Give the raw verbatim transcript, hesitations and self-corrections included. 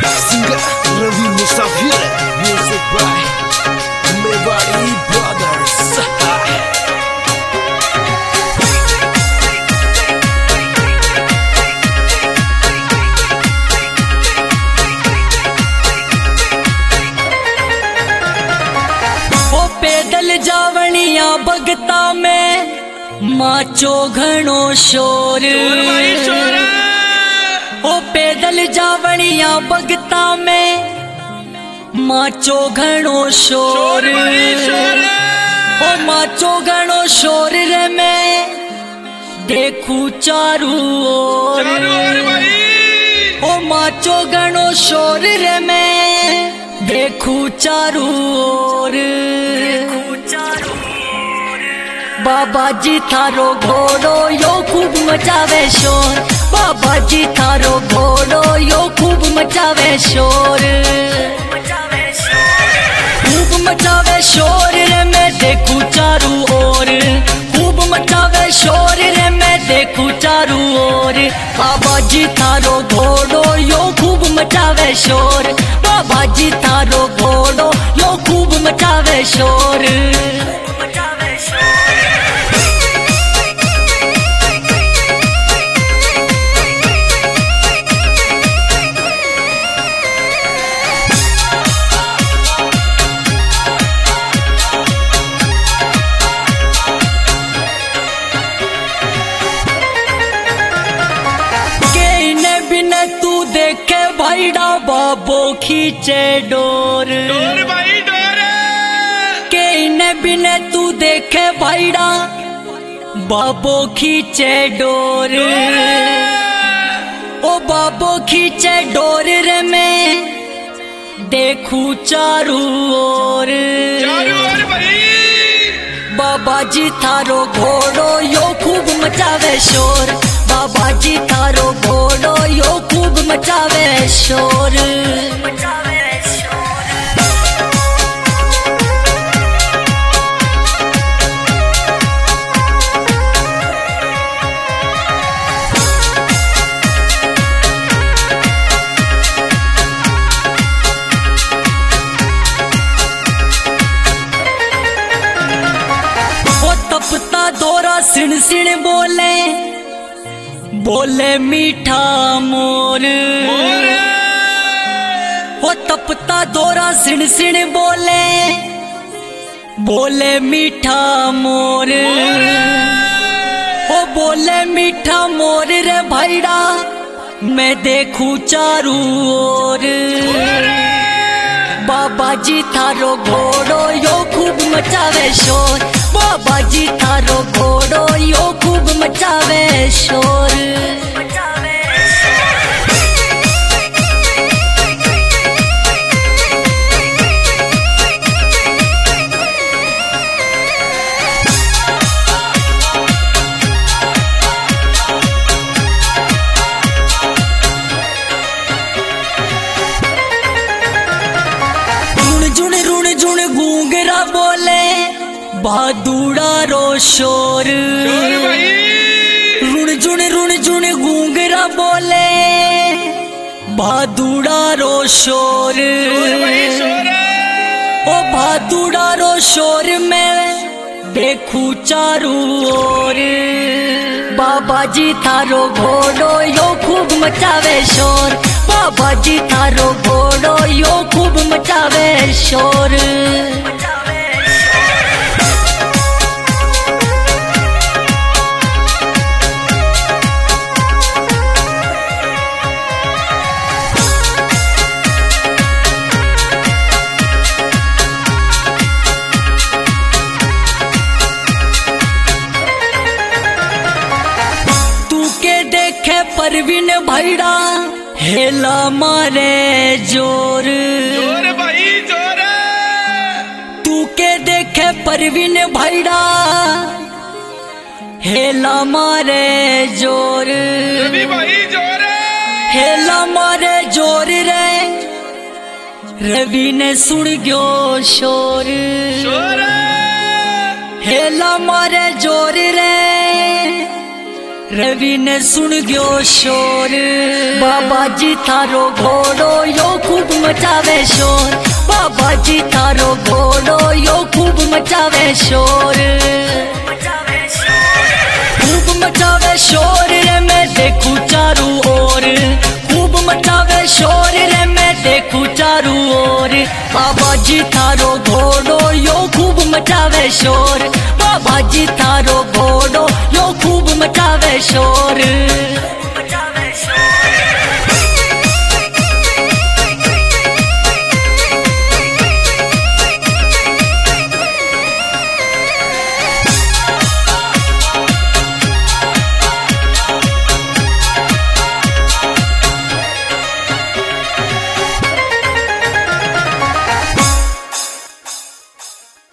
Singer Ravi Musafir, music by Mewari Brothers. वो पैदल जावनिया भगता में माचो घणो शोर। ओ पैदल जावनिया भगता में माचो घणो शोर। ओ माचो घणो शोर रे मैं देखू चारू ओर। ओ माचो घणो शोर रे मैं देखू चारू ओर। बाबा जी थारो घोड़ो यो खूब मचावे शोर। बाबा जी थारो घोड़ो यो खूब मचावे शोर। खूब मचावे शोर रे मैं देखू चारू ओर। खूब मचावे शोर रे मैं देखू चारू ओर। बाबा जी थारो घोड़ो यो खूब मचावे शोर। बाबा जी थारो घोड़ो यो खूब मचावे शोर। तू देखे भाईडा बाबो खींचे डोर। डोर भाई डोर के इन्हें बिने तू देखे भाईडा बाबो खींचे डोर। ओ बाबो खींचे डोर रे मैं देखू चारू ओर। चारू ओर भाई बाबा जी थारो घोड़ो यो खूब मचावे शोर। बाबा जी थारो घोड़ो यो खूब मचावे शोर। वो तपता दौरा सिण सिण बोले बोले मीठा मोर। वो तपता दौरा सिण सिण बोले बोले मीठा मोर। वो बोले मीठा मोर रे भाईडा मैं देखू चारू ओर। बाबा जी थारो घोड़ो यो खूब मचावे शोर। बाबा जी थारो घोड़ो यो खूब मचावे शोर। रुण जुण रुण जुण गूंगरा बोले बहादुरा रो शोर। रुण जुण रुण जुण गूंगरा बोले बहादुरा रो शोर। ओ बहादुरा रो शोर में देखू चारू ओर। बाबा जी थारो घोड़ो यो खूब मचावे शोर। बाबा जी थारो घोड़ो यो खूब मचावे शोर। परवीन भाईडा हेला मारे जोर। जोर भाई जोर तू के देखे परवीन भाईडा हेला मारे जोर। रवि भाई जोर हेला मारे जोर रे रवि ने सुन गयो शोर। शोर हेला मारे जोर रे रवि ने सुन गयो शोर बाबा जी थारो घोड़ो यो खूब मचावे शोर बाबा जी थारो घोड़ो यो खूब मचावे शोर खूब मचावे शोर रे मैं देखूं चारू ओर खूब मचावे शोर रे मैं देखूं चारू ओर बाबा जी थारो घोड़ो यो खूब मचावे शोर बाबा जी थारो घोड़ो यो खूब मचावे शोर